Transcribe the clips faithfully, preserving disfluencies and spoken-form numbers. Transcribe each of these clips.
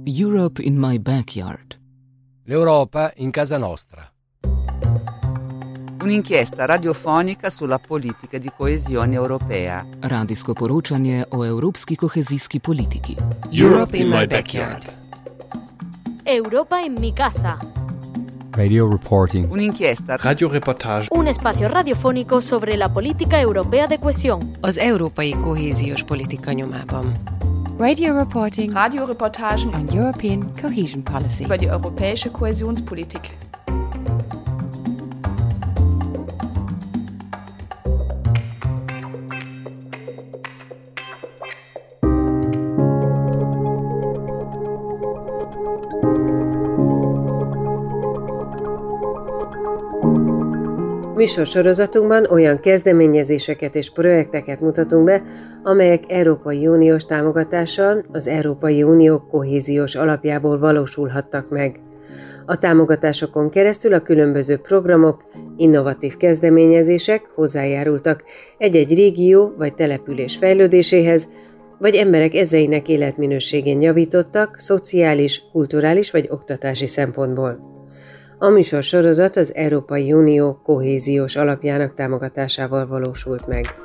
Europe in my backyard. L'Europa in casa nostra. Un'inchiesta radiofonica sulla politica di coesione europea. Radijsko poročanje o evropski kohezijski politiki. Europe in my backyard. Europa en mi casa. Radio reporting. Un'inchiesta. Radioreportage. Un espacio radiofónico sobre la política europea de cohesión. Az európai kohéziós politika nyomában. Radio reporting. Radioreportagen on European cohesion policy. Über die europäische Kohäsionspolitik. Műsorsorozatunkban olyan kezdeményezéseket és projekteket mutatunk be, amelyek Európai Uniós támogatással az Európai Unió kohéziós alapjából valósulhattak meg. A támogatásokon keresztül a különböző programok, innovatív kezdeményezések hozzájárultak egy-egy régió vagy település fejlődéséhez, vagy emberek ezreinek életminőségén javítottak szociális, kulturális vagy oktatási szempontból. A műsorsorozat az Európai Unió kohéziós alapjának támogatásával valósult meg.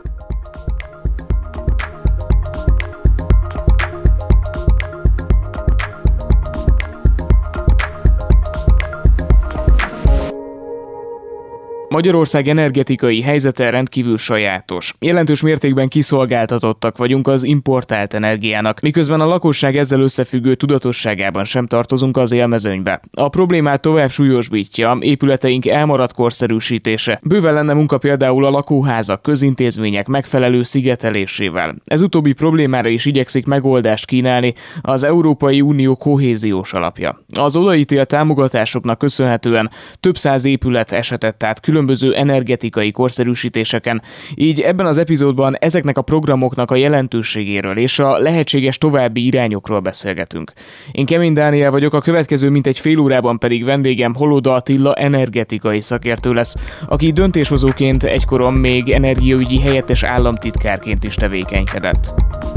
Magyarország energetikai helyzete rendkívül sajátos. Jelentős mértékben kiszolgáltatottak vagyunk az importált energiának, miközben a lakosság ezzel összefüggő tudatosságában sem tartozunk az élmezőnybe. A problémát tovább súlyosbítja épületeink elmaradt korszerűsítése. Bőven lenne munka például a lakóházak, közintézmények megfelelő szigetelésével. Ez utóbbi problémára is igyekszik megoldást kínálni az Európai Unió kohéziós alapja. Az odaítélt támogatásoknak köszönhetően több száz épület esetett át különböző energetikai korszerűsítéseken, így ebben az epizódban ezeknek a programoknak a jelentőségéről és a lehetséges további irányokról beszélgetünk. Én Kemény Dániel vagyok, a következő mintegy fél órában pedig vendégem Holoda Attila energetikai szakértő lesz, aki döntéshozóként egykoron még energiaügyi helyettes államtitkárként is tevékenykedett.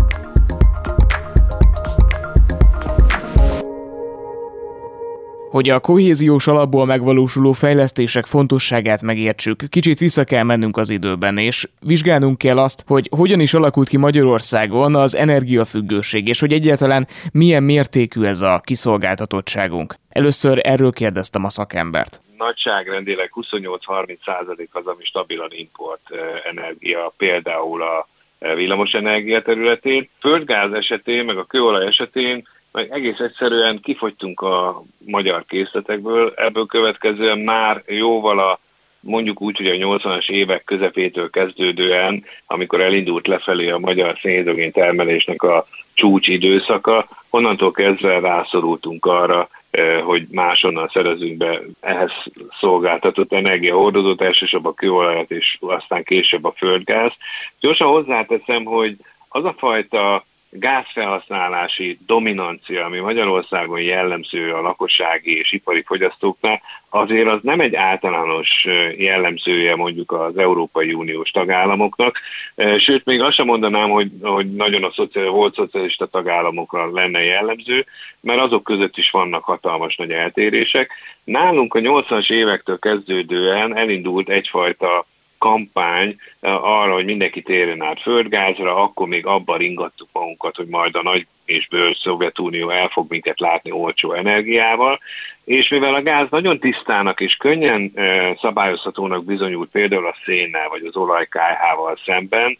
Hogy a kohéziós alapból megvalósuló fejlesztések fontosságát megértsük, kicsit vissza kell mennünk az időben, és vizsgálnunk kell azt, hogy hogyan is alakult ki Magyarországon az energiafüggőség, és hogy egyáltalán milyen mértékű ez a kiszolgáltatottságunk. Először erről kérdeztem a szakembert. Nagyságrendileg huszonnyolc-harminc százalék az, ami stabilan import energia, például a villamosenergia területén. Földgáz esetén, meg a kőolaj esetén meg egész egyszerűen kifogytunk a magyar készletekből, ebből következően már jóval a, mondjuk úgy, hogy a nyolcvanas évek közepétől kezdődően, amikor elindult lefelé a magyar szénhidrogén termelésnek a csúcs időszaka, onnantól kezdve rászorultunk arra, hogy máshonnan szerezünk be ehhez szolgáltatott energiahordozót, elsősorban a kőolajat és aztán később a földgáz. Gyorsan hozzáteszem, hogy az a fajta gázfelhasználási dominancia, ami Magyarországon jellemző a lakossági és ipari fogyasztóknál, azért az nem egy általános jellemzője mondjuk az Európai Uniós tagállamoknak. Sőt, még azt sem mondanám, hogy, hogy nagyon a szociál, volt szocialista tagállamokra lenne jellemző, mert azok között is vannak hatalmas nagy eltérések. Nálunk a nyolcvanas évektől kezdődően elindult egyfajta kampány arra, hogy mindenki térjen át földgázra, akkor még abban ringattuk magunkat, hogy majd a nagy és bőr Szovjetunió el fog minket látni olcsó energiával, és mivel a gáz nagyon tisztának és könnyen szabályozhatónak bizonyult például a szénnel vagy az olaj-ká há-val szemben,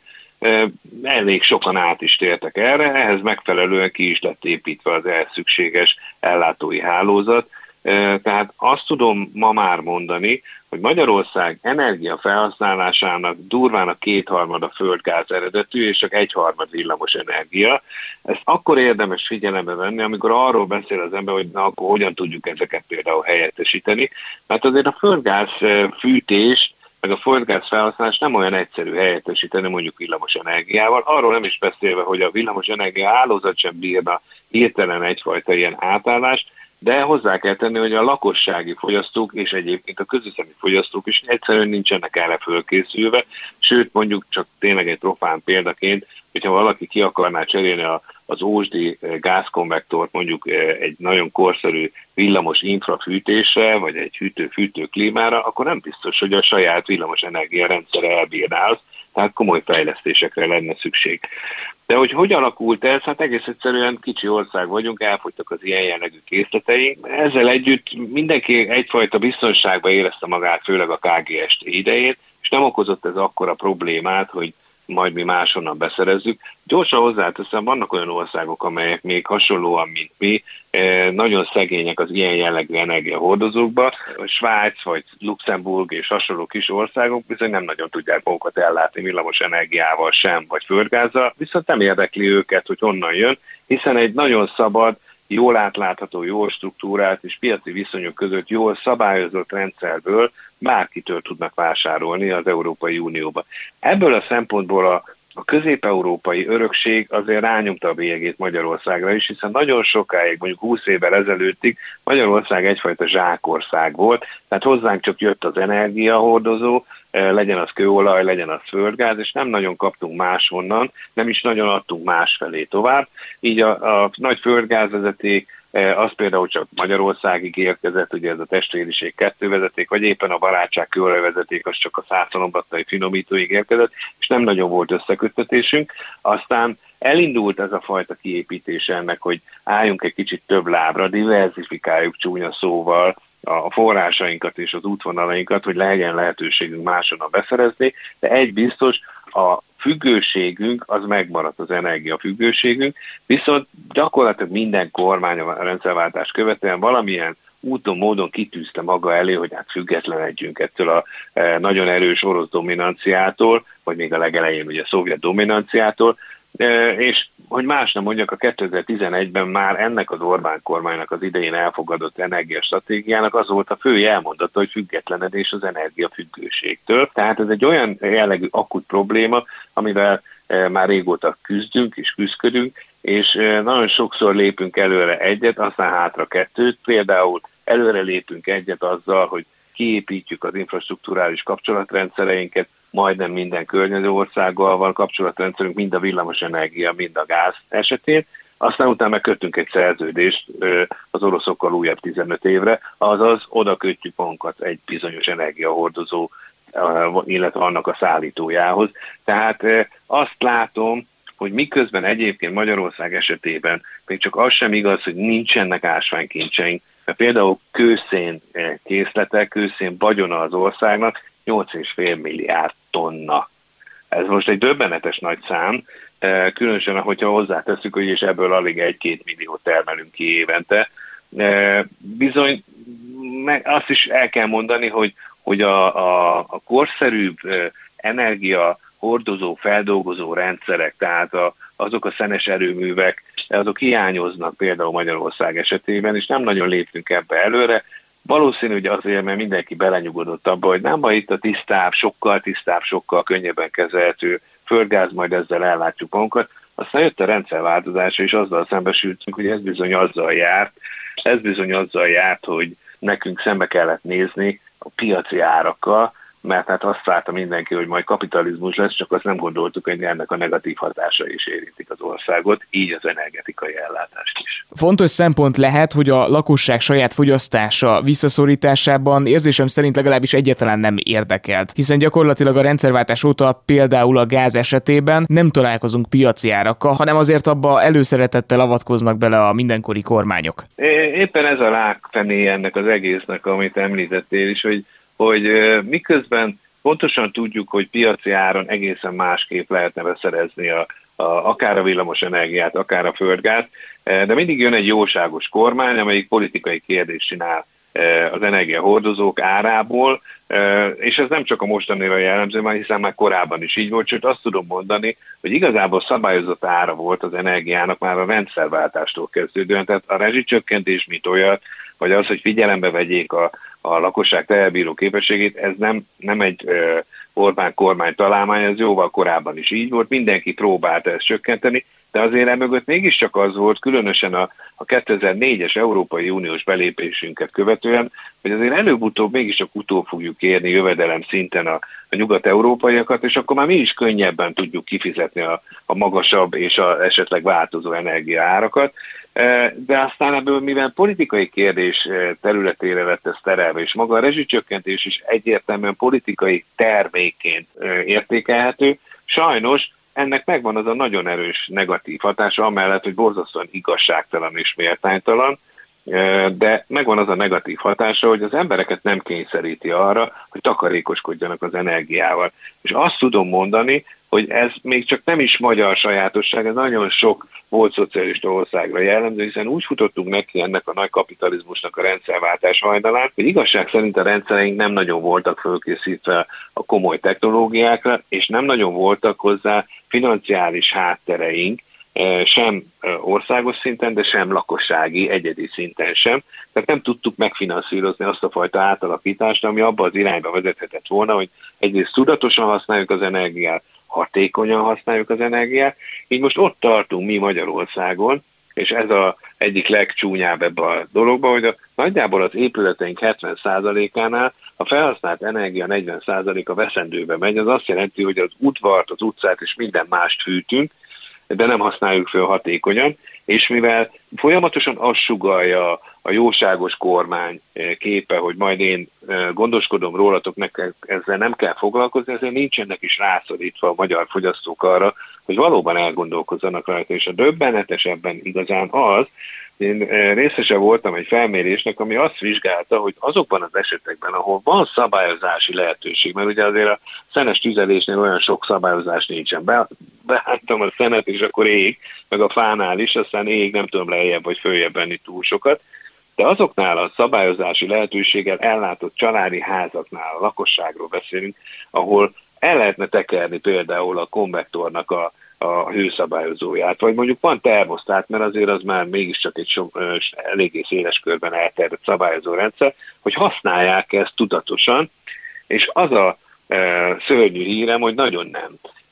elég sokan át is tértek erre, ehhez megfelelően ki is lett építve az ehhez szükséges ellátói hálózat. Tehát azt tudom ma már mondani, hogy Magyarország energia felhasználásának durván a kétharmada földgáz eredetű, és csak egyharmad villamos energia. Ezt akkor érdemes figyelembe venni, amikor arról beszél az ember, hogy na, akkor hogyan tudjuk ezeket például helyettesíteni. Mert azért a földgáz fűtés, meg a földgáz felhasználás nem olyan egyszerű helyettesíteni mondjuk villamos energiával. Arról nem is beszélve, hogy a villamos energia hálózat sem bírna hirtelen egyfajta ilyen átállást, de hozzá kell tenni, hogy a lakossági fogyasztók és egyébként a közüzemi fogyasztók is egyszerűen nincsenek erre fölkészülve, sőt mondjuk csak tényleg egy profán példaként, hogyha valaki ki akarná cserélni a, az ósdi gázkonvektort mondjuk egy nagyon korszerű villamos infrafűtésre, vagy egy hűtő-fűtő klímára, akkor nem biztos, hogy a saját villamos energiarendszer elbírná azt, tehát komoly fejlesztésekre lenne szükség. De hogy hogy alakult ez? Hát egész egyszerűen kicsi ország vagyunk, elfogytak az ilyen jellegű készleteink. Ezzel együtt mindenki egyfajta biztonságba érezte magát, főleg a ká gé es té idején, és nem okozott ez akkora problémát, hogy majd mi máshonnan beszerezzük. Gyorsan hozzáteszem, vannak olyan országok, amelyek még hasonlóan, mint mi, nagyon szegények az ilyen jellegű energiahordozókba. Svájc vagy Luxemburg és hasonló kis országok bizony nem nagyon tudják magukat ellátni villamos energiával sem, vagy földgázzal, viszont nem érdekli őket, hogy honnan jön, hiszen egy nagyon szabad, jól átlátható, jól struktúrált és piaci viszonyok között jól szabályozott rendszerből bárkitől tudnak vásárolni az Európai Unióba. Ebből a szempontból a, a közép-európai örökség azért rányomta a bélyegét Magyarországra is, hiszen nagyon sokáig, mondjuk húsz évvel ezelőttig Magyarország egyfajta zsákország volt, tehát hozzánk csak jött az energiahordozó, legyen az kőolaj, legyen az földgáz, és nem nagyon kaptunk máshonnan, nem is nagyon adtunk másfelé tovább. Így a, a nagy földgázvezeték, az például csak Magyarországig érkezett, ugye ez a testvériség kettő vezeték, vagy éppen a barátság kőolajvezeték, az csak a Szászalombattai finomítóig érkezett, és nem nagyon volt összeköttetésünk. Aztán elindult ez a fajta kiépítése ennek, hogy álljunk egy kicsit több lábra, diversifikáljuk csúnya szóval a forrásainkat és az útvonalainkat, hogy legyen lehetőségünk máshonnan beszerezni, de egy biztos, a függőségünk az megmaradt, az energiafüggőségünk, viszont gyakorlatilag minden kormány a rendszerváltás követően valamilyen úton, módon kitűzte maga elé, hogy hát függetlenedjünk ettől a nagyon erős orosz dominanciától, vagy még a legelején ugye a szovjet dominanciától, és hogy más nem mondjak, a kétezer-tizenegyben már ennek az Orbán kormánynak az idején elfogadott energiastratégiának az volt a fő jelmondata, hogy függetlenedés az energiafüggőségtől. Tehát ez egy olyan jellegű akut probléma, amivel már régóta küzdünk és küzdködünk, és nagyon sokszor lépünk előre egyet, aztán hátra kettőt. Például előre lépünk egyet azzal, hogy kiépítjük az infrastrukturális kapcsolatrendszereinket, majdnem minden környező országgal van kapcsolatrendszerünk, mind a villamosenergia, mind a gáz esetén. Aztán utána megkötünk egy szerződést az oroszokkal újabb tizenöt évre, azaz oda kötjük magunkat egy bizonyos energiahordozó, illetve annak a szállítójához. Tehát azt látom, hogy miközben egyébként Magyarország esetében még csak az sem igaz, hogy nincsenek ásványkincseink, mert például kőszén készletek, kőszén vagyona az országnak nyolc egész öt milliárd tonna. Ez most egy döbbenetes nagy szám, különösen, hogyha hozzátesszük, hogy és ebből alig egy-két millió termelünk ki évente. Bizony, meg azt is el kell mondani, hogy, hogy a, a, a korszerűbb energia hordozó, feldolgozó rendszerek, tehát a, azok a szenes erőművek, azok hiányoznak például Magyarország esetében, és nem nagyon léptünk ebbe előre. Valószínű, hogy azért, mert mindenki belenyugodott abba, hogy nem baj, itt a tisztább, sokkal tisztább, sokkal könnyebben kezelhető földgáz, majd ezzel ellátjuk magunkat. Aztán jött a rendszerváltozása, és azzal szembesültünk, hogy ez bizony azzal járt, ez bizony azzal járt, hogy nekünk szembe kellett nézni a piaci árakkal, mert hát azt várta mindenki, hogy majd kapitalizmus lesz, csak azt nem gondoltuk, hogy ennek a negatív hatásai is érintik az országot, így az energetikai ellátást is. Fontos szempont lehet, hogy a lakosság saját fogyasztása visszaszorításában érzésem szerint legalábbis egyáltalán nem érdekelt, hiszen gyakorlatilag a rendszerváltás óta például a gáz esetében nem találkozunk piaci árakkal, hanem azért abba előszeretettel avatkoznak bele a mindenkori kormányok. Éppen ez a rákfené ennek az egésznek, amit említettél is, hogy hogy miközben pontosan tudjuk, hogy piaci áron egészen másképp lehetne beszerezni a, a, akár a villamos energiát, akár a földgáz, de mindig jön egy jóságos kormány, amelyik politikai kérdést csinál az energiahordozók árából, és ez nem csak a mostanira jellemző, már hiszen már korábban is így volt, sőt azt tudom mondani, hogy igazából szabályozott ára volt az energiának már a rendszerváltástól kezdődően, tehát a rezsicsökkentés mint olyat, vagy az, hogy figyelembe vegyék a, a lakosság teherbíró képességét, ez nem, nem egy ö, Orbán kormány találmány, ez jóval korábban is így volt, mindenki próbálta ezt csökkenteni, de azért emögött mégiscsak az volt, különösen a, a kétezer-négyes Európai Uniós belépésünket követően, hogy azért előbb-utóbb mégiscsak utól fogjuk érni jövedelem szinten a, a nyugat-európaiakat, és akkor már mi is könnyebben tudjuk kifizetni a, a magasabb és a esetleg változó energiaárakat. De aztán ebből, mivel politikai kérdés területére lett ez terelve, és maga a rezsicsökkentés is egyértelműen politikai termékként értékelhető, sajnos ennek megvan az a nagyon erős negatív hatása, amellett, hogy borzasztóan igazságtalan és méltánytalan, de megvan az a negatív hatása, hogy az embereket nem kényszeríti arra, hogy takarékoskodjanak az energiával. És azt tudom mondani, hogy ez még csak nem is magyar sajátosság, ez nagyon sok volt szocialista országra jellemző, hiszen úgy futottunk neki ennek a nagy kapitalizmusnak a rendszerváltás hajnalán, hogy igazság szerint a rendszereink nem nagyon voltak fölkészítve a komoly technológiákra, és nem nagyon voltak hozzá financiális háttereink, sem országos szinten, de sem lakossági, egyedi szinten sem. Tehát nem tudtuk megfinanszírozni azt a fajta átalakítást, ami abba az irányba vezethetett volna, hogy egyrészt tudatosan használjuk az energiát, hatékonyan használjuk az energiát. Így most ott tartunk mi Magyarországon, és ez az egyik legcsúnyább ebbe a dologba, hogy a, nagyjából az épületeink hetven százalékánál a felhasznált energia negyven százaléka veszendőbe megy. Az azt jelenti, hogy az udvart, az utcát és minden mást fűtünk, de nem használjuk föl hatékonyan, és mivel folyamatosan azt sugallja a jóságos kormány képe, hogy majd én gondoskodom rólatok, nektek ezzel nem kell foglalkozni, ezért nincsenek is rászorítva a magyar fogyasztók arra, hogy valóban elgondolkozzanak rajta, és a döbbenetesebben igazán az, én részese voltam egy felmérésnek, ami azt vizsgálta, hogy azokban az esetekben, ahol van szabályozási lehetőség, mert ugye azért a szenes tüzelésnél olyan sok szabályozás nincsen. Be, beálltam a szenet, és akkor ég, meg a fánál is, aztán ég, nem tudom lejjebb vagy följebb venni túl sokat. De azoknál a szabályozási lehetőséggel ellátott családi házaknál, a lakosságról beszélünk, ahol el lehetne tekerni például a konvektornak a a hőszabályozóját, vagy mondjuk van termosztát, mert azért az már mégiscsak egy so, eléggé széles körben elterjedt szabályozó rendszer, hogy használják ezt tudatosan, és az a e, szörnyű hírem, hogy nagyon nem.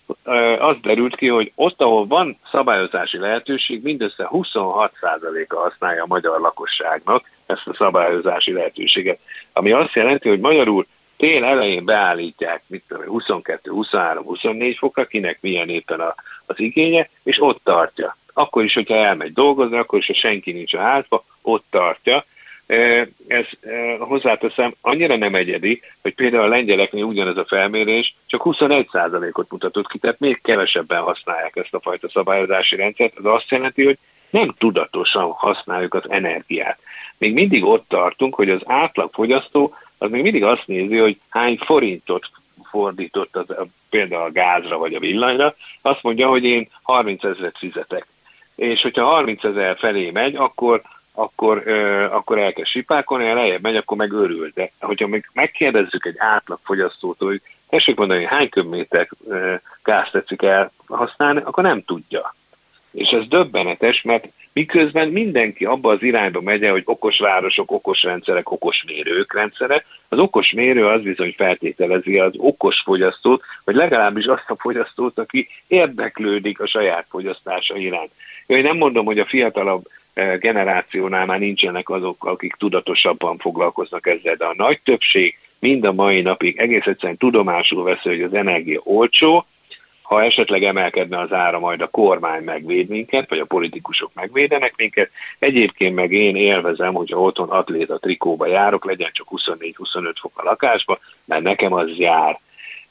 E, az derült ki, hogy ott, ahol van szabályozási lehetőség, mindössze huszonhat százaléka használja a magyar lakosságnak ezt a szabályozási lehetőséget, ami azt jelenti, hogy magyarul tél elején beállítják, mit tudom, huszonkettő, huszonhárom, huszonnégy fokra, kinek milyen éppen a, az igénye, és ott tartja. Akkor is, hogyha elmegy dolgozni, akkor is, ha senki nincs a házba, ott tartja. Ez hozzáteszem, annyira nem egyedi, hogy például a lengyeleknél ugyanez a felmérés csak huszonegy százalékot mutatott ki, tehát még kevesebben használják ezt a fajta szabályozási rendszert. Ez azt jelenti, hogy nem tudatosan használjuk az energiát. Még mindig ott tartunk, hogy az átlagfogyasztó az még mindig azt nézi, hogy hány forintot fordított az, például a gázra vagy a villanyra, azt mondja, hogy én harmincezret fizetek. És hogyha harmincezer felé megy, akkor, akkor, ö, akkor elkezd sipákolni, ha lejjebb megy, akkor meg örül. De hogyha meg megkérdezzük egy átlagfogyasztótól, hogy tessék mondani, hogy hány köbméter gázt tetszik elhasználni, akkor nem tudja. És ez döbbenetes, mert miközben mindenki abba az irányba megy, hogy okos városok, okos rendszerek, okos mérők rendszere, az okos mérő az bizony feltételezi az okos fogyasztót, vagy legalábbis azt a fogyasztót, aki érdeklődik a saját fogyasztása iránt. Én nem mondom, hogy a fiatalabb generációnál már nincsenek azok, akik tudatosabban foglalkoznak ezzel, de a nagy többség mind a mai napig egész egyszerűen tudomásul veszi, hogy az energia olcsó. Ha esetleg emelkedne az ára, majd a kormány megvéd minket, vagy a politikusok megvédenek minket. Egyébként meg én élvezem, hogyha otthon atléta trikóba járok, legyen csak huszonnégy-huszonöt fok a lakásba, mert nekem az jár.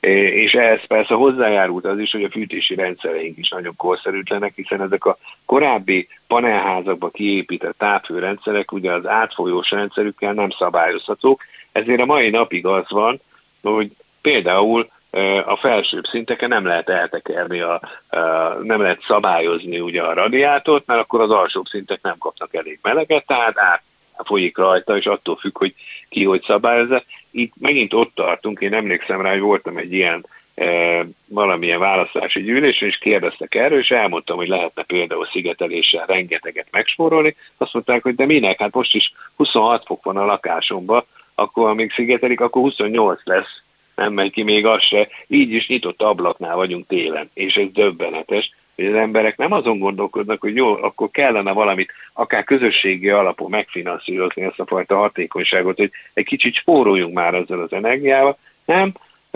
És ehhez persze hozzájárult az is, hogy a fűtési rendszereink is nagyon korszerűtlenek, hiszen ezek a korábbi panelházakba kiépített távhőrendszerek ugye az átfolyós rendszerükkel nem szabályozhatók, ezért a mai napig az van, hogy például a felsőbb szinteken nem lehet eltekerni, a, a, nem lehet szabályozni ugye a radiátort, mert akkor az alsóbb szintek nem kapnak elég meleget, tehát átfolyik rajta, és attól függ, hogy ki hogy szabályozza. Itt megint ott tartunk, én emlékszem rá, hogy voltam egy ilyen e, valamilyen választási gyűlésen, és kérdeztek erről, és elmondtam, hogy lehetne például szigeteléssel rengeteget megspórolni. Azt mondták, hogy de minek? Hát most is huszonhat fok van a lakásomban, akkor amíg szigetelik, akkor huszonnyolc lesz. Nem megy ki még az se, így is nyitott ablaknál vagyunk télen, és ez döbbenetes, hogy az emberek nem azon gondolkodnak, hogy jó, akkor kellene valamit, akár közösségi alapon megfinanszírozni ezt a fajta hatékonyságot, hogy egy kicsit spóroljunk már ezzel az energiával, nem,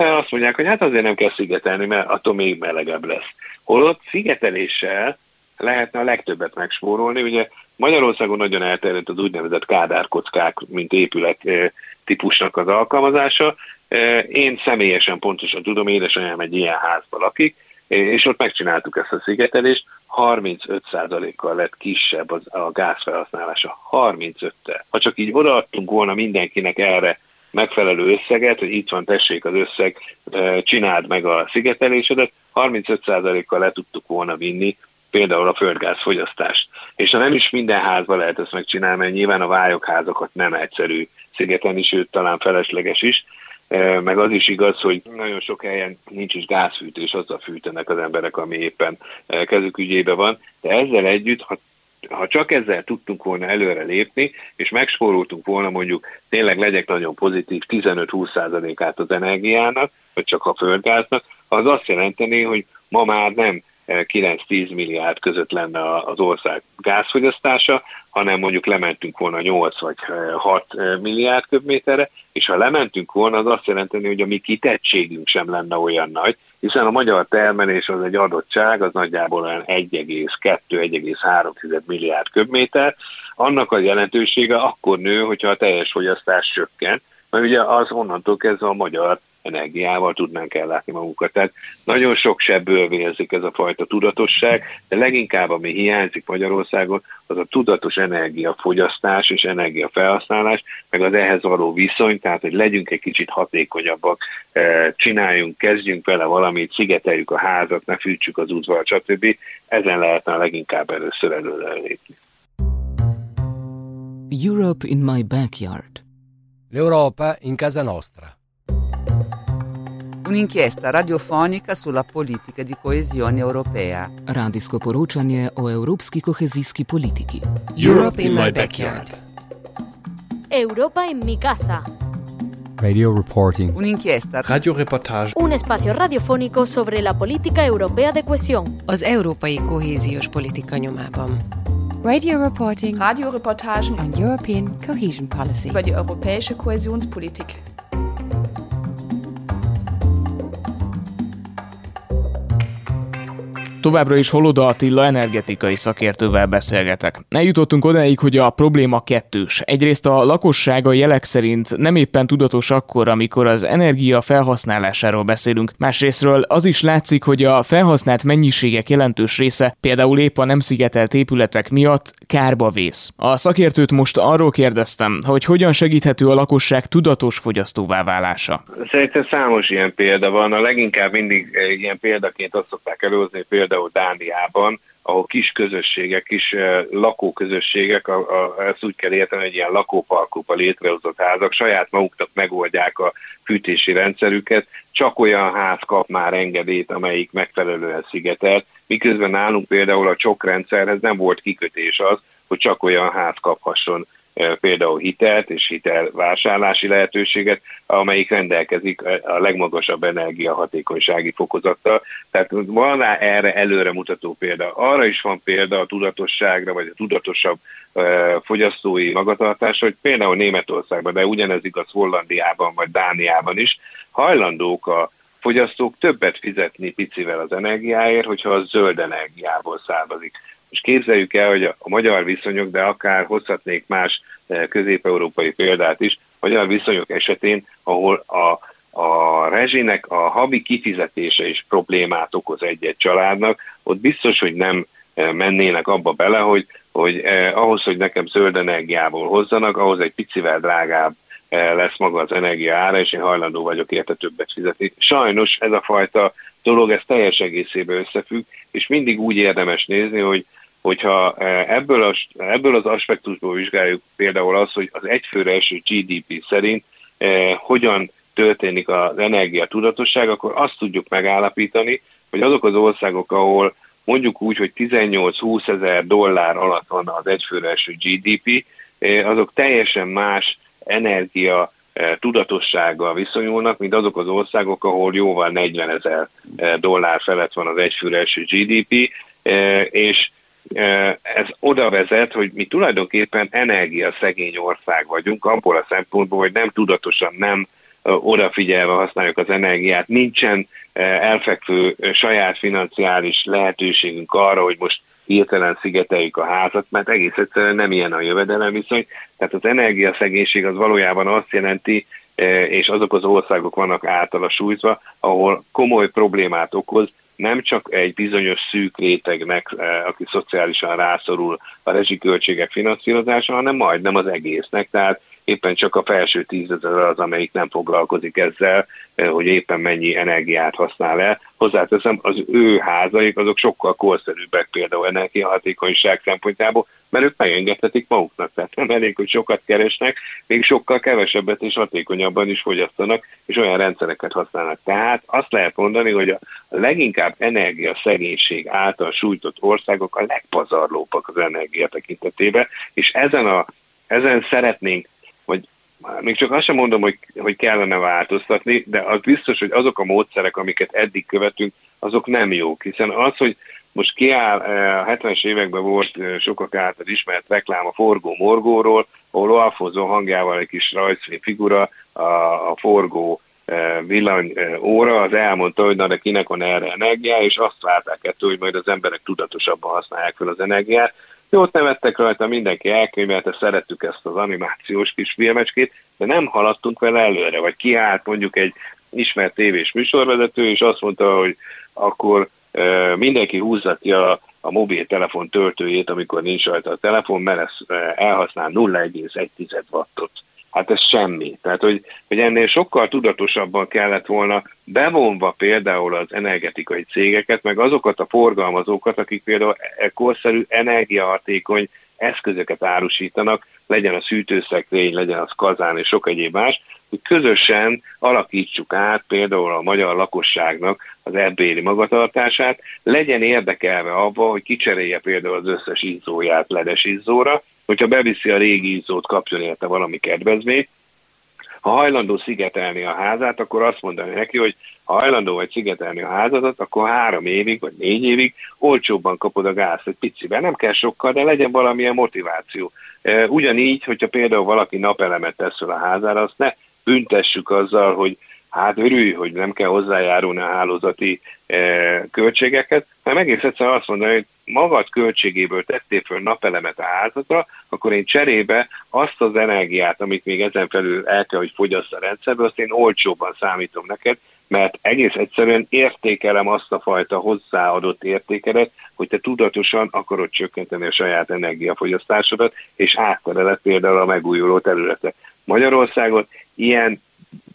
azt mondják, hogy hát azért nem kell szigetelni, mert attól még melegebb lesz. Holott szigeteléssel lehetne a legtöbbet megspórolni. Ugye Magyarországon nagyon elterjedt az úgynevezett kádárkockák, mint épület típusnak az alkalmazása. Én személyesen pontosan tudom, édesanyám egy ilyen házban lakik, és ott megcsináltuk ezt a szigetelést, harmincöt százalékkal lett kisebb az, a gázfelhasználása. harmincöttel. Ha csak így odaadtunk volna mindenkinek erre megfelelő összeget, hogy itt van, tessék az összeg, csináld meg a szigetelésedet, harmincöt százalékkal le tudtuk volna vinni például a földgázfogyasztást. És ha nem is minden házban lehet ezt megcsinálni, mert nyilván a vályokházakat nem egyszerű szigetelni, sőt talán felesleges is, meg az is igaz, hogy nagyon sok helyen nincs is gázfűtés, azzal fűtenek az emberek, ami éppen kezük ügyébe van, de ezzel együtt, ha, ha csak ezzel tudtunk volna előre lépni, és megspóroltunk volna mondjuk, tényleg legyek nagyon pozitív, tizenöt-húsz százalékát az energiának, vagy csak a földgáznak, az azt jelenteni, hogy ma már nem kilenc-tíz milliárd között lenne az ország gázfogyasztása, hanem mondjuk lementünk volna nyolc vagy hat milliárd köbméterre, és ha lementünk volna, az azt jelenteni, hogy a mi kitettségünk sem lenne olyan nagy, hiszen a magyar termelés az egy adottság, az nagyjából olyan egy egész kettő - egy egész három milliárd köbméter, annak a jelentősége akkor nő, hogyha a teljes fogyasztás csökken, mert ugye az onnantól kezdve a magyar energiával tudnánk ellátni magunkat. Tehát nagyon sok sebből vérzik ez a fajta tudatosság, de leginkább ami hiányzik Magyarországon, az a tudatos energiafogyasztás és energiafelhasználás, meg az ehhez való viszony, tehát hogy legyünk egy kicsit hatékonyabbak, csináljunk, kezdjünk vele valamit, szigeteljük a házat, ne fűtsük az udvar, stb. Ezen lehetne leginkább először előre lépni. Europe in my backyard. L'Europa in casa nostra. Un'inchiesta radiofonica sulla politica di coesione europea. Radijsko poročanje o evropski kohezijski politiki. Europe in my backyard. Europa en mi casa. Radio reporting. Un'inchiesta. Radioreportage. Un espacio radiofónico sobre la política europea de cohesión. Az európai kohéziós politika nyomában. Radio reporting. Radioreportagen on European Cohesion Policy. über die europäische Kohäsionspolitik. Továbbra is Holoda Attila energetikai szakértővel beszélgetek. Eljutottunk odáig, hogy a probléma kettős. Egyrészt a lakosság a jelek szerint nem éppen tudatos akkor, amikor az energia felhasználásáról beszélünk. Másrésztről az is látszik, hogy a felhasznált mennyiségek jelentős része, például épp a nem szigetelt épületek miatt kárba vész. A szakértőt most arról kérdeztem, hogy hogyan segíthető a lakosság tudatos fogyasztóvá válása. Szerintem számos ilyen példa van. A leginkább mindig ilyen példaként azt szokták előhozni, például Dániában, ahol kis közösségek, kis lakóközösségek, a, a, ezt úgy kell érteni, hogy ilyen lakóparkokban létrehozott házak saját maguknak megoldják a fűtési rendszerüket, csak olyan ház kap már engedélyt, amelyik megfelelően szigetelt, miközben nálunk például a csokrendszerhez nem volt kikötés az, hogy csak olyan ház kaphasson például hitelt és hitelvásárlási lehetőséget, amelyik rendelkezik a legmagasabb energiahatékonysági fokozattal. Tehát van rá erre előremutató példa. Arra is van példa a tudatosságra, vagy a tudatosabb fogyasztói magatartás, hogy például Németországban, de ugyanez igaz Hollandiában vagy Dániában is, hajlandók a fogyasztók többet fizetni picivel az energiáért, hogyha az zöld energiából származik. És képzeljük el, hogy a magyar viszonyok, de akár hozhatnék más közép-európai példát is, magyar viszonyok esetén, ahol a, a rezsinek a havi kifizetése is problémát okoz egy-egy családnak, ott biztos, hogy nem mennének abba bele, hogy, hogy eh, ahhoz, hogy nekem zöld energiából hozzanak, ahhoz egy picivel drágább eh, lesz maga az energia ára, és én hajlandó vagyok érte többet fizetni. Sajnos ez a fajta dolog, ez teljes egészében összefügg, és mindig úgy érdemes nézni, hogy hogyha ebből, a, ebből az aspektusból vizsgáljuk például azt, hogy az egyfőre eső gé dé pé szerint eh, hogyan történik az energia tudatosság, akkor azt tudjuk megállapítani, hogy azok az országok, ahol mondjuk úgy, hogy tizennyolc-húsz ezer dollár alatt van az egyfőre eső gé dé pé, eh, azok teljesen más energia eh, tudatossággal viszonyulnak, mint azok az országok, ahol jóval negyvenezer dollár felett van az egyfőre eső gé dé pé, eh, és ez oda vezet, hogy mi tulajdonképpen energiaszegény ország vagyunk, abból a szempontból, hogy nem tudatosan nem odafigyelve használjuk az energiát, nincsen elfekvő saját financiális lehetőségünk arra, hogy most hirtelen szigeteljük a házat, mert egész egyszerűen nem ilyen a jövedelemviszony. Tehát az energiaszegénység az valójában azt jelenti, és azok az országok vannak általa sújtva, ahol komoly problémát okoz, nem csak egy bizonyos szűk rétegnek, aki szociálisan rászorul a rezsiköltségek finanszírozása, hanem majdnem az egésznek. Tehát éppen csak a felső tízezer az, amelyik nem foglalkozik ezzel, hogy éppen mennyi energiát használ el. Hozzáteszem, az ő házaik azok sokkal korszerűbbek például energiahatékonyság szempontjából, mert ők megengedhetik maguknak. Tehát nem elég, hogy sokat keresnek, még sokkal kevesebbet és hatékonyabban is fogyasztanak, és olyan rendszereket használnak. Tehát azt lehet mondani, hogy a leginkább energiaszegénység által sújtott országok a legpazarlóbbak az energia tekintetében, és ezen, a, ezen szeretnénk, vagy még csak azt sem mondom, hogy, hogy kellene változtatni, de az biztos, hogy azok a módszerek, amiket eddig követünk, azok nem jók, hiszen az, hogy most kiáll, a hetvenes években volt sokak által ismert reklám a forgó morgóról, ahol Alfonso hangjával egy kis rajzfilm figura, a, a forgó villany óra, az elmondta, hogy na de kinek van erre energiája, és azt várták ettől, hogy majd az emberek tudatosabban használják fel az energiát. Jót nevettek rajta, mindenki elkönyvelte, szerettük ezt az animációs kis filmecskét, de nem haladtunk vele előre, vagy kiállt mondjuk egy ismert tévés műsorvezető, és azt mondta, hogy akkor uh, mindenki húzza ki a, a mobiltelefon töltőjét, amikor nincs rajta a telefon, mert ez uh, elhasznál nulla egész egy wattot. Hát ez semmi. Tehát, hogy, hogy ennél sokkal tudatosabban kellett volna bevonva például az energetikai cégeket, meg azokat a forgalmazókat, akik például korszerű, energiahatékony eszközöket árusítanak, legyen a szűtőszekrény, legyen az kazán és sok egyéb más, hogy közösen alakítsuk át például a magyar lakosságnak az ebbéli magatartását, legyen érdekelve abba, hogy kicserélje például az összes izzóját ledes izzóra, hogyha beviszi a régi izzót, kapjon érte valami kedvezményt. Ha hajlandó szigetelni a házát, akkor azt mondani neki, hogy ha hajlandó vagy szigetelni a házadat, akkor három évig vagy négy évig olcsóbban kapod a gázt egy piciben. Nem kell sokkal, de legyen valamilyen motiváció. Ugyanígy, hogyha például valaki napelemet tesz fel a házára, azt ne büntessük azzal, hogy hát örülj, hogy nem kell hozzájárulni a hálózati e, költségeket, hanem egész egyszerűen azt mondani, hogy magad költségéből tettél föl napelemet a házadra, akkor én cserébe azt az energiát, amit még ezen felül el kell, hogy fogyassza a rendszerből, azt én olcsóbban számítom neked, mert egész egyszerűen értékelem azt a fajta hozzáadott értékedet, hogy te tudatosan akarod csökkenteni a saját energiafogyasztásodat, és áttereled például a megújuló területre. Magyarországon ilyen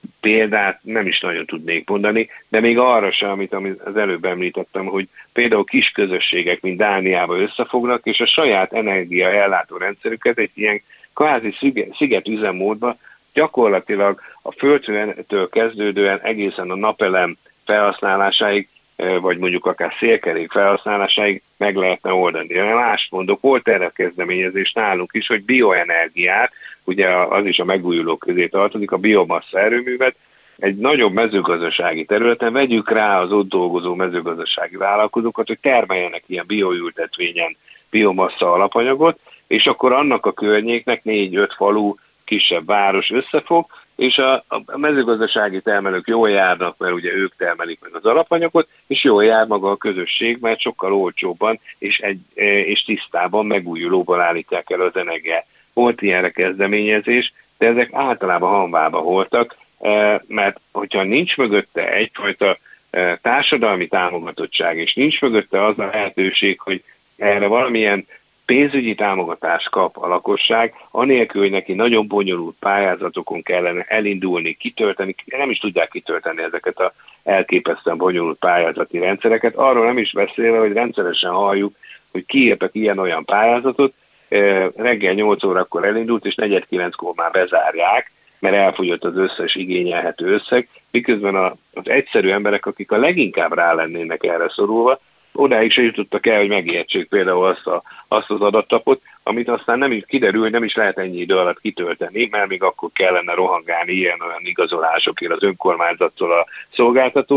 példát nem is nagyon tudnék mondani, de még arra sem, amit az előbb említettem, hogy például kis közösségek, mint Dániában összefognak, és a saját energia ellátó rendszerüket egy ilyen kvázi sziget üzemmódba gyakorlatilag a földtől kezdődően egészen a napelem felhasználásáig, vagy mondjuk akár szélkerék felhasználásáig meg lehetne oldani. De más mondok, volt erre kezdeményezés nálunk is, hogy bioenergiát, ugye az is a megújulók közé tartozik, a biomassa erőművet, egy nagyobb mezőgazdasági területen vegyük rá az ott dolgozó mezőgazdasági vállalkozókat, hogy termeljenek ilyen bioültetvényen biomassa alapanyagot, és akkor annak a környéknek négy-öt falu, kisebb város összefog, és a, a mezőgazdasági termelők jól járnak, mert ugye ők termelik meg az alapanyagot, és jól jár maga a közösség, mert sokkal olcsóbban és, egy, és tisztában, megújulóban állítják el az energiát. Volt ilyenre kezdeményezés, de ezek általában hanvába voltak, mert hogyha nincs mögötte egyfajta társadalmi támogatottság, és nincs mögötte az a lehetőség, hogy erre valamilyen pénzügyi támogatást kap a lakosság, anélkül, hogy neki nagyon bonyolult pályázatokon kellene elindulni, kitölteni, nem is tudják kitölteni ezeket az elképesztően bonyolult pályázati rendszereket. Arról nem is beszélve, hogy rendszeresen halljuk, hogy kiírtak ilyen-olyan pályázatot, reggel nyolc órakor elindult, és negyed kilenckor már bezárják, mert elfogyott az összes igényelhető összeg, miközben az egyszerű emberek, akik a leginkább rá lennének erre szorulva, odáig se jutottak el, hogy megértsék például azt, a, azt az adattapot, amit aztán nem is kiderül, nem is lehet ennyi idő alatt kitölteni, mert még akkor kellene rohangálni ilyen-olyan igazolásokért az önkormányzattól a szolgáltatókig,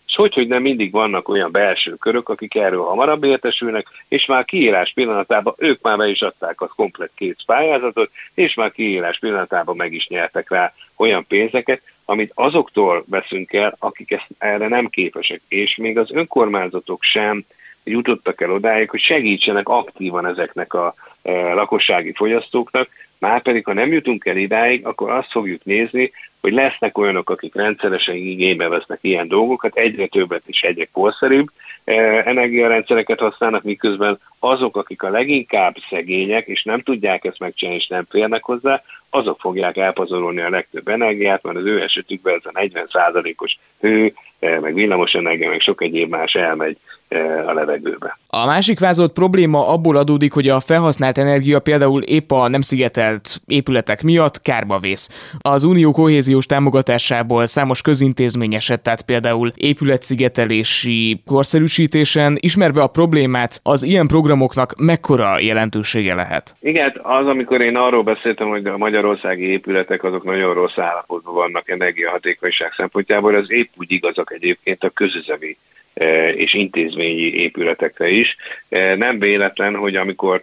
És hogy, hogy nem mindig vannak olyan belső körök, akik erről hamarabb értesülnek, és már kiírás pillanatában ők már be is adták a komplett kész pályázatot, és már kiírás pillanatában meg is nyertek rá olyan pénzeket, amit azoktól veszünk el, akik ezt erre nem képesek, és még az önkormányzatok sem jutottak el odáig, hogy segítsenek aktívan ezeknek a e, lakossági fogyasztóknak, márpedig ha nem jutunk el idáig, akkor azt fogjuk nézni, hogy lesznek olyanok, akik rendszeresen igénybe vesznek ilyen dolgokat, egyre többet és egyre korszerűbb e, energiarendszereket használnak, miközben azok, akik a leginkább szegények, és nem tudják ezt megcsinálni, és nem férnek hozzá, azok fogják elpazarolni a legtöbb energiát, mert az ő esetükben ez a negyven százalékos hő, meg villamos energia, meg sok egyéb más elmegy a levegőbe. A másik vázolt probléma abból adódik, hogy a felhasznált energia például épp a nem szigetelt épületek miatt kárba vész. Az unió kohéziós támogatásából számos közintézmény esett át például épületszigetelési korszerűsítésen. Ismerve a problémát, az ilyen programoknak mekkora jelentősége lehet? Igen, az, amikor én arról beszéltem, hogy a magyarországi épületek azok nagyon rossz állapotban vannak energiahatékonyság szempontjából, az épp úgy igazak egyébként a közüzemi és intézményi épületekre is. Nem véletlen, hogy amikor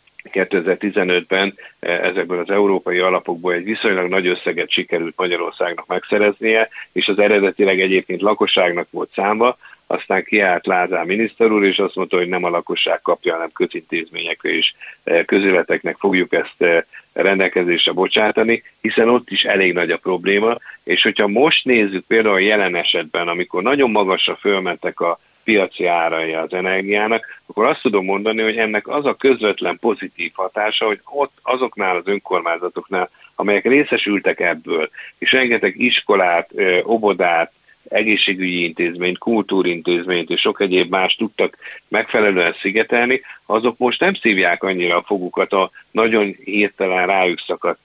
kétezer-tizenötben ezekből az európai alapokból egy viszonylag nagy összeget sikerült Magyarországnak megszereznie, és az eredetileg egyébként lakosságnak volt számva, aztán kiállt Lázár miniszter úr, és azt mondta, hogy nem a lakosság kapja, hanem közintézményekre és közületeknek fogjuk ezt rendelkezésre bocsátani, hiszen ott is elég nagy a probléma, és hogyha most nézzük például a jelen esetben, amikor nagyon magasra fölmentek a piaci árai az energiának, akkor azt tudom mondani, hogy ennek az a közvetlen pozitív hatása, hogy ott azoknál az önkormányzatoknál, amelyek részesültek ebből, és rengeteg iskolát, óvodát, egészségügyi intézményt, kultúrintézményt és sok egyéb más tudtak megfelelően szigetelni, azok most nem szívják annyira a fogukat a nagyon hirtelen rájuk szakadt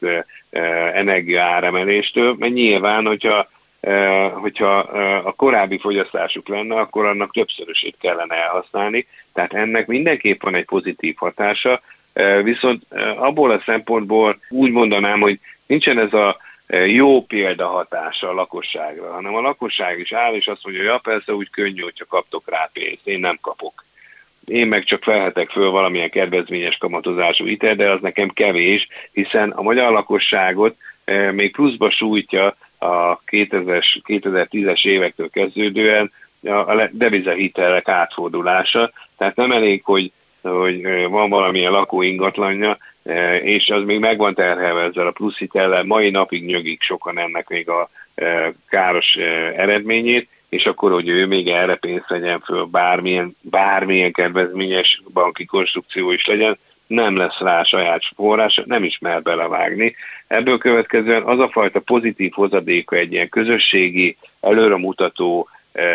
energiaáremeléstől, mert nyilván, hogyha, hogyha a korábbi fogyasztásuk lenne, akkor annak többszörösét kellene elhasználni, tehát ennek mindenképp van egy pozitív hatása, viszont abból a szempontból úgy mondanám, hogy nincsen ez a jó példa hatása a lakosságra, hanem a lakosság is áll, és azt mondja, hogy ja, persze úgy könnyű, hogyha kaptok rá pénzt, én nem kapok. Én meg csak felhetek föl valamilyen kedvezményes kamatozású hitel, de az nekem kevés, hiszen a magyar lakosságot e, még pluszba sújtja a kétezer-tízes évektől kezdődően a devizahitelek átfordulása, tehát nem elég, hogy, hogy van valamilyen lakóingatlanja, és az még meg van terhelve ezzel a plusz hitellel, mai napig nyögik sokan ennek még a káros eredményét, és akkor, hogy ő még erre pénzt legyen föl, bármilyen, bármilyen kedvezményes banki konstrukció is legyen, nem lesz rá saját forrása, nem is mer belevágni. Ebből következően az a fajta pozitív hozadéka egy ilyen közösségi, előremutató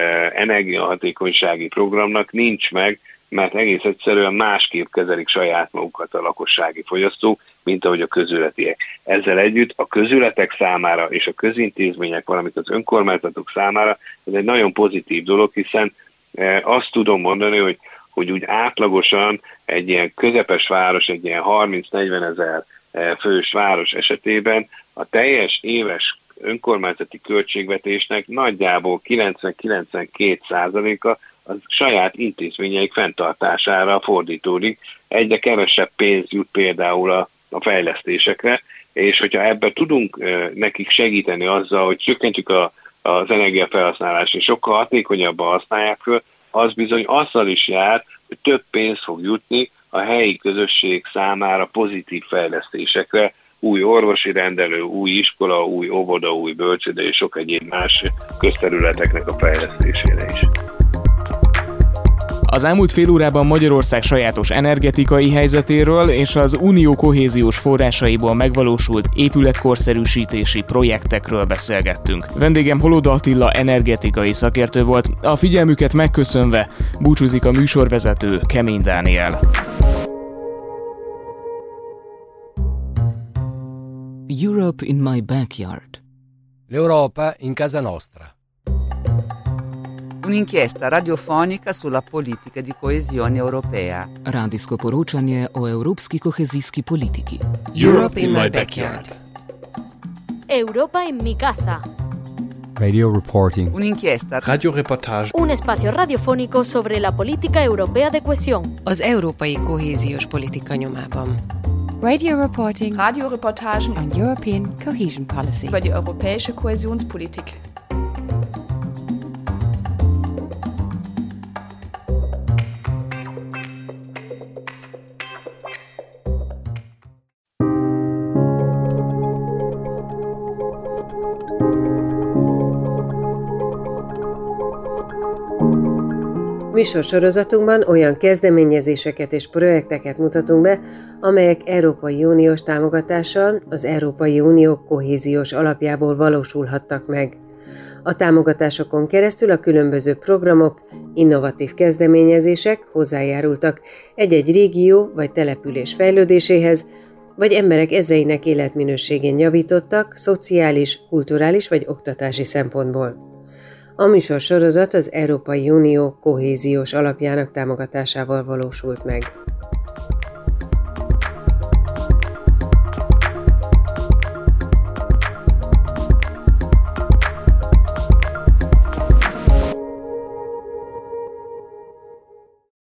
energiahatékonysági programnak nincs meg, mert egész egyszerűen másképp kezelik saját magukat a lakossági fogyasztók, mint ahogy a közületiek. Ezzel együtt a közületek számára és a közintézmények, valamint az önkormányzatok számára ez egy nagyon pozitív dolog, hiszen azt tudom mondani, hogy, hogy úgy átlagosan egy ilyen közepes város, egy ilyen harminc-negyven ezer fős város esetében a teljes éves önkormányzati költségvetésnek nagyjából kilencven-kilencvenkét százaléka a saját intézményeik fenntartására fordítódik. Egyre kevesebb pénz jut például a, a fejlesztésekre, és hogyha ebben tudunk e, nekik segíteni azzal, hogy csökkentjük a, az energiafelhasználást, és sokkal hatékonyabban használják föl, az bizony azzal is jár, hogy több pénz fog jutni a helyi közösség számára pozitív fejlesztésekre, új orvosi rendelő, új iskola, új óvoda, új bölcsőde és sok egyéb más közterületeknek a fejlesztésére is. Az elmúlt fél órában Magyarország sajátos energetikai helyzetéről és az unió kohéziós forrásaiból megvalósult épületkorszerűsítési projektekről beszélgettünk. Vendégem Holoda Attila energetikai szakértő volt, a figyelmüket megköszönve búcsúzik a műsorvezető Kemény Dániel. Europe in my backyard. L'Europa in casa nostra. Un'inchiesta radiofonica sulla politica di coesione europea. Radijsko poročanje o evropski kohezijski politiki. Europe in my backyard. Europa en mi casa. Radio reporting. Un'inchiesta. Radioreportage. Un espacio radiofónico sobre la política europea de cohesión. Az európai kohéziós politika nyomában. Radio reporting. Radioreportagen on European cohesion policy. Über die europäische Kohäsionspolitik. Műsorsorozatunkban olyan kezdeményezéseket és projekteket mutatunk be, amelyek Európai Uniós támogatással az Európai Unió kohéziós alapjából valósulhattak meg. A támogatásokon keresztül a különböző programok, innovatív kezdeményezések hozzájárultak egy-egy régió vagy település fejlődéséhez, vagy emberek ezreinek életminőségén javítottak szociális, kulturális vagy oktatási szempontból. A műsorsorozat az Európai Unió kohéziós alapjának támogatásával valósult meg.